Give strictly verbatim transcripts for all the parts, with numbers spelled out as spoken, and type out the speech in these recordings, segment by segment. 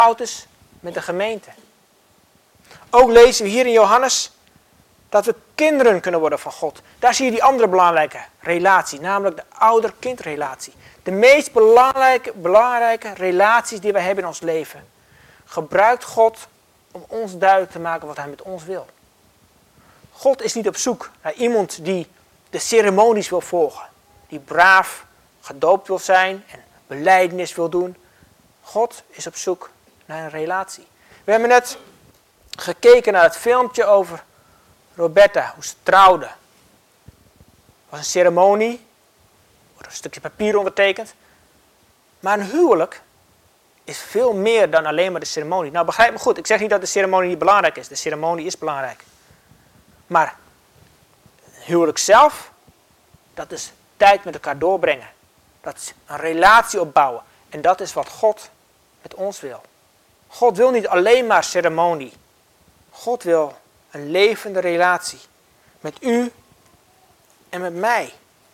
vertrouwd is met de gemeente. Ook lezen we hier in Johannes dat we kinderen kunnen worden van God. Daar zie je die andere belangrijke relatie, namelijk de ouder-kindrelatie. De meest belangrijke, belangrijke relaties die wij hebben in ons leven. Gebruikt God om ons duidelijk te maken wat hij met ons wil. God is niet op zoek naar iemand die de ceremonies wil volgen. Die braaf gedoopt wil zijn en belijdenis wil doen. God is op zoek naar een relatie. We hebben net gekeken naar het filmpje over Roberta, hoe ze trouwde. Het was een ceremonie, er wordt een stukje papier ondertekend. Maar een huwelijk is veel meer dan alleen maar de ceremonie. Nou, begrijp me goed, ik zeg niet dat de ceremonie niet belangrijk is. De ceremonie is belangrijk. Maar het huwelijk zelf, dat is tijd met elkaar doorbrengen. Dat is een relatie opbouwen. En dat is wat God met ons wil. God wil niet alleen maar ceremonie. God wil een levende relatie. Met u en met mij.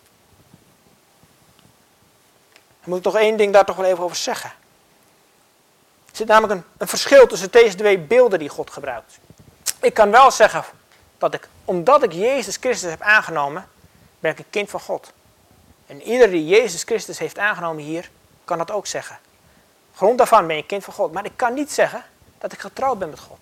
Dan moet ik nog één ding daar toch wel even over zeggen. Er zit namelijk een, een verschil tussen deze twee beelden die God gebruikt. Ik kan wel zeggen dat ik, omdat ik Jezus Christus heb aangenomen, ben ik een kind van God. En ieder die Jezus Christus heeft aangenomen hier, kan dat ook zeggen. Grond daarvan ben je een kind van God. Maar ik kan niet zeggen dat ik getrouwd ben met God.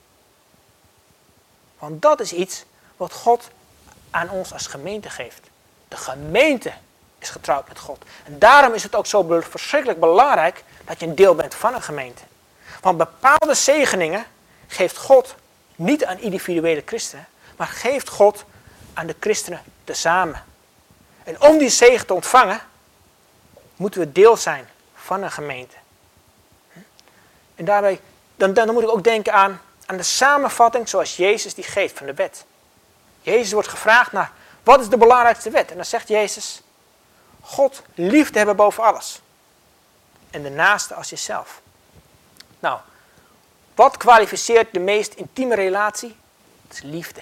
Want dat is iets wat God aan ons als gemeente geeft. De gemeente is getrouwd met God. En daarom is het ook zo verschrikkelijk belangrijk dat je een deel bent van een gemeente. Want bepaalde zegeningen geeft God niet aan individuele christenen, maar geeft God aan de christenen tezamen. En om die zegen te ontvangen, moeten we deel zijn van een gemeente. En daarbij, dan, dan moet ik ook denken aan, aan de samenvatting zoals Jezus die geeft van de wet. Jezus wordt gevraagd naar, wat is de belangrijkste wet? En dan zegt Jezus, God liefde hebben boven alles. En de naaste als jezelf. Nou, wat kwalificeert de meest intieme relatie? Dat is liefde.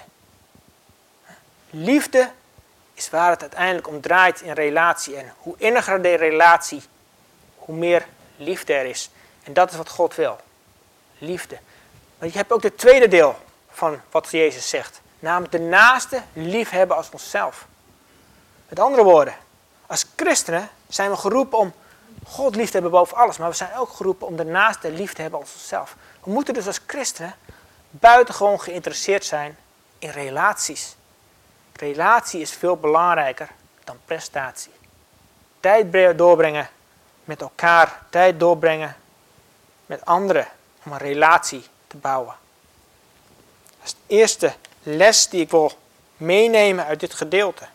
Liefde is waar het uiteindelijk om draait in relatie. En hoe inniger de relatie, hoe meer liefde er is. En dat is wat God wil. Liefde. Maar je hebt ook het tweede deel van wat Jezus zegt. Namelijk de naaste liefhebben als onszelf. Met andere woorden, als christenen zijn we geroepen om God lief te hebben boven alles. Maar we zijn ook geroepen om de naaste lief te hebben als onszelf. We moeten dus als christenen buitengewoon geïnteresseerd zijn in relaties. Relatie is veel belangrijker dan prestatie. Tijd doorbrengen met elkaar. Tijd doorbrengen met anderen. Om een relatie te bouwen. Dat is de eerste les die ik wil meenemen uit dit gedeelte.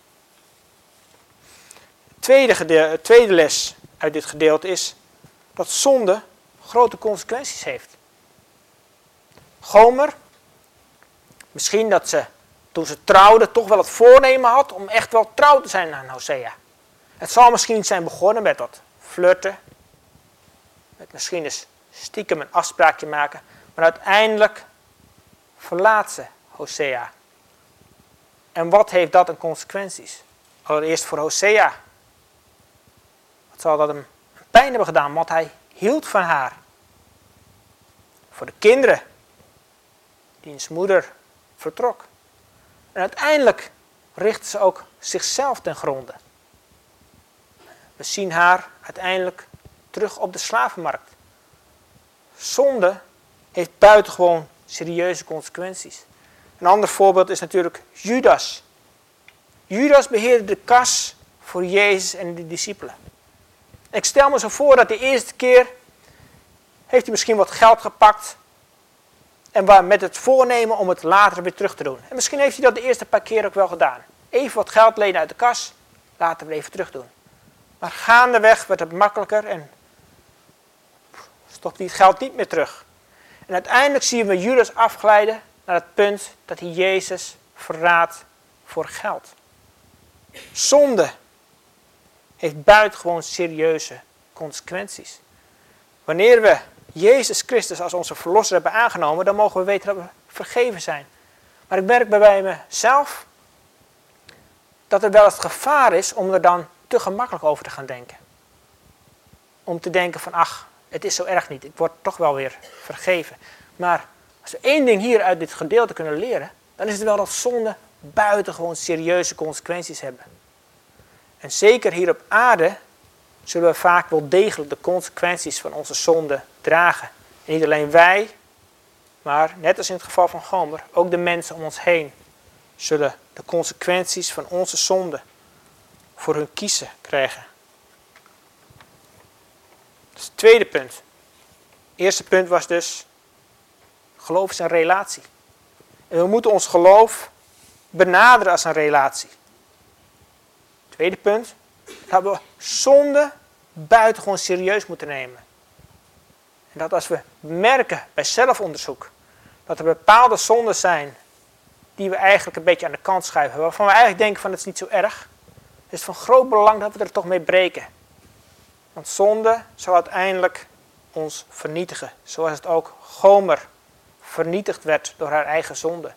De tweede, gedeelte, tweede les uit dit gedeelte is dat zonde grote consequenties heeft. Gomer, misschien dat ze toen ze trouwde toch wel het voornemen had om echt wel trouw te zijn aan Hosea. Het zal misschien zijn begonnen met wat flirten. Met misschien eens stiekem een afspraakje maken. Maar uiteindelijk verlaat ze Hosea. En wat heeft dat een consequenties? Allereerst voor Hosea. Wat zal dat hem pijn hebben gedaan, want hij hield van haar. Voor de kinderen, diens moeder vertrok. En uiteindelijk richtte ze ook zichzelf ten gronde. We zien haar uiteindelijk terug op de slavenmarkt. Zonde heeft buitengewoon serieuze consequenties. Een ander voorbeeld is natuurlijk Judas. Judas beheerde de kas voor Jezus en de discipelen. Ik stel me zo voor dat de eerste keer heeft hij misschien wat geld gepakt. En waar met het voornemen om het later weer terug te doen. En misschien heeft hij dat de eerste paar keer ook wel gedaan. Even wat geld lenen uit de kas, later weer even terug doen. Maar gaandeweg werd het makkelijker en stopt hij het geld niet meer terug. En uiteindelijk zien we Judas afglijden naar het punt dat hij Jezus verraadt voor geld. Zonde heeft buitengewoon serieuze consequenties. Wanneer we Jezus Christus als onze verlosser hebben aangenomen, dan mogen we weten dat we vergeven zijn. Maar ik merk bij mezelf dat er wel eens het gevaar is om er dan te gemakkelijk over te gaan denken. Om te denken van, ach, het is zo erg niet. Ik word toch wel weer vergeven. Maar als we één ding hier uit dit gedeelte kunnen leren, dan is het wel dat zonde buitengewoon serieuze consequenties hebben. En zeker hier op aarde zullen we vaak wel degelijk de consequenties van onze zonde dragen. En niet alleen wij, maar net als in het geval van Gomer, ook de mensen om ons heen zullen de consequenties van onze zonde voor hun kiezen krijgen. Dat is het tweede punt. Het eerste punt was dus, geloof is een relatie. En we moeten ons geloof benaderen als een relatie. Het tweede punt, dat we zonde buitengewoon serieus moeten nemen. En dat als we merken bij zelfonderzoek dat er bepaalde zonden zijn die we eigenlijk een beetje aan de kant schuiven, waarvan we eigenlijk denken van het is niet zo erg, is het van groot belang dat we er toch mee breken. Want zonde zal uiteindelijk ons vernietigen, zoals het ook Gomer vernietigd werd door haar eigen zonde.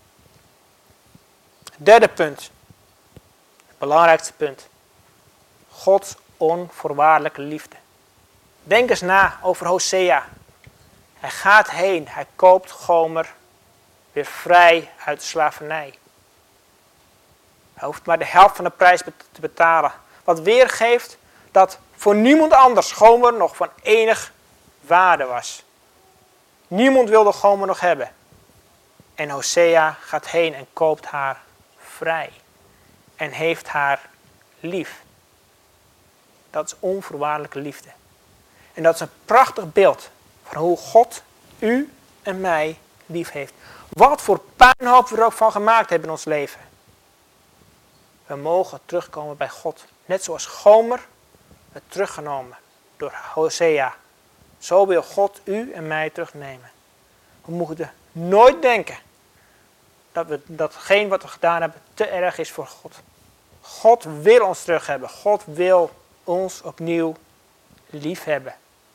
Het derde punt, het belangrijkste punt, Gods onvoorwaardelijke liefde. Denk eens na over Hosea. Hij gaat heen, hij koopt Gomer weer vrij uit de slavernij. Hij hoeft maar de helft van de prijs te betalen. Wat weergeeft dat voor niemand anders Gomer nog van enig waarde was. Niemand wilde Gomer nog hebben. En Hosea gaat heen en koopt haar vrij. En heeft haar lief. Dat is onvoorwaardelijke liefde. En dat is een prachtig beeld van hoe God u en mij lief heeft. Wat voor puinhoop we er ook van gemaakt hebben in ons leven. We mogen terugkomen bij God. Net zoals Gomer werd teruggenomen door Hosea. Zo wil God u en mij terugnemen. We moeten nooit denken dat we, datgene wat we gedaan hebben te erg is voor God. God wil ons terug hebben. God wil ons opnieuw lief hebben.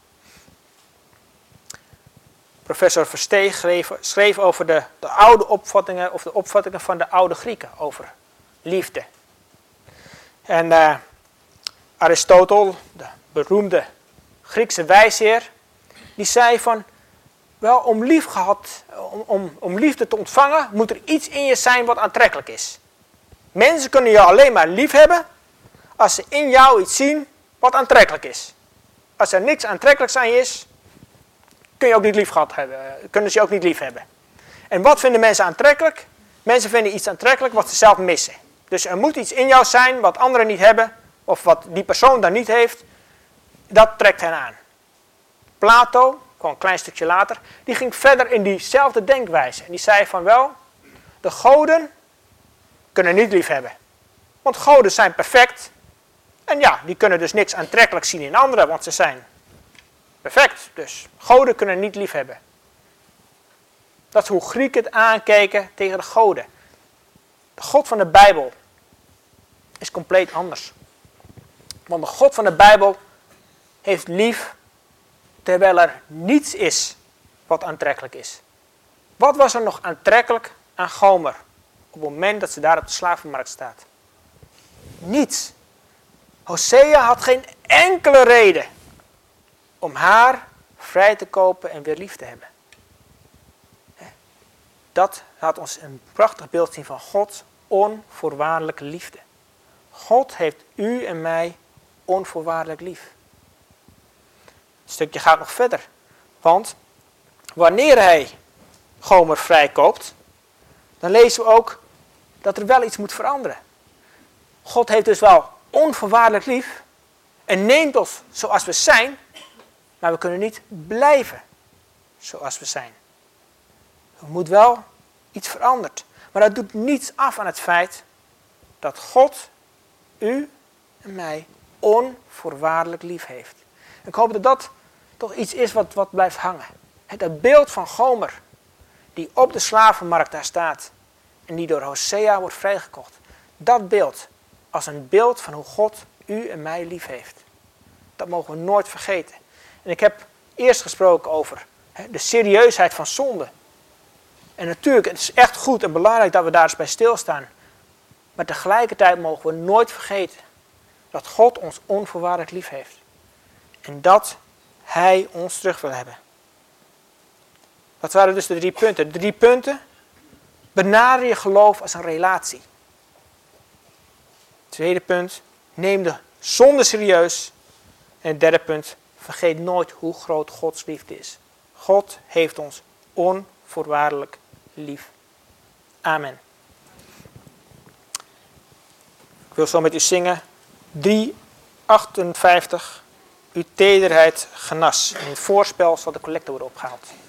Professor Versteeg schreef, schreef over de, de oude opvattingen, of de opvattingen van de oude Grieken over liefde. En uh, Aristotel, de beroemde Griekse wijsheer, die zei van, wel om, lief gehad, om, om, om liefde te ontvangen, moet er iets in je zijn wat aantrekkelijk is. Mensen kunnen jou alleen maar lief hebben als ze in jou iets zien wat aantrekkelijk is. Als er niks aantrekkelijks aan je is, kun je ook niet lief gehad hebben, kunnen ze je ook niet lief hebben. En wat vinden mensen aantrekkelijk? Mensen vinden iets aantrekkelijk wat ze zelf missen. Dus er moet iets in jou zijn wat anderen niet hebben, of wat die persoon dan niet heeft, dat trekt hen aan. Plato, gewoon een klein stukje later, die ging verder in diezelfde denkwijze. En die zei van wel, de goden kunnen niet lief hebben. Want goden zijn perfect. En ja, die kunnen dus niks aantrekkelijk zien in anderen, want ze zijn perfect. Dus goden kunnen niet lief hebben. Dat is hoe Grieken het aankeken tegen de goden. De God van de Bijbel is compleet anders. Want de God van de Bijbel heeft lief terwijl er niets is wat aantrekkelijk is. Wat was er nog aantrekkelijk aan Gomer op het moment dat ze daar op de slavenmarkt staat? Niets. Hosea had geen enkele reden om haar vrij te kopen en weer lief te hebben. Dat laat ons een prachtig beeld zien van Gods onvoorwaardelijke liefde. God heeft u en mij onvoorwaardelijk lief. Het stukje gaat nog verder. Want wanneer hij Gomer vrijkoopt, dan lezen we ook dat er wel iets moet veranderen. God heeft dus wel onvoorwaardelijk lief en neemt ons zoals we zijn, maar we kunnen niet blijven zoals we zijn. Er moet wel iets veranderd. Maar dat doet niets af aan het feit dat God u en mij onvoorwaardelijk lief heeft. Ik hoop dat dat toch iets is wat, wat blijft hangen. Het beeld van Gomer, die op de slavenmarkt daar staat en die door Hosea wordt vrijgekocht. Dat beeld als een beeld van hoe God u en mij lief heeft. Dat mogen we nooit vergeten. En ik heb eerst gesproken over hè, de serieusheid van zonde. En natuurlijk, het is echt goed en belangrijk dat we daar eens bij stilstaan. Maar tegelijkertijd mogen we nooit vergeten dat God ons onvoorwaardelijk lief heeft. En dat hij ons terug wil hebben. Dat waren dus de drie punten. De drie punten. Benader je geloof als een relatie. Tweede punt. Neem de zonde serieus. En het derde punt. Vergeet nooit hoe groot Gods liefde is. God heeft ons onvoorwaardelijk lief. Amen. Ik wil zo met u zingen. driehonderdachtenvijftig. Uw tederheid genas. In het voorspel zal de collecte worden opgehaald.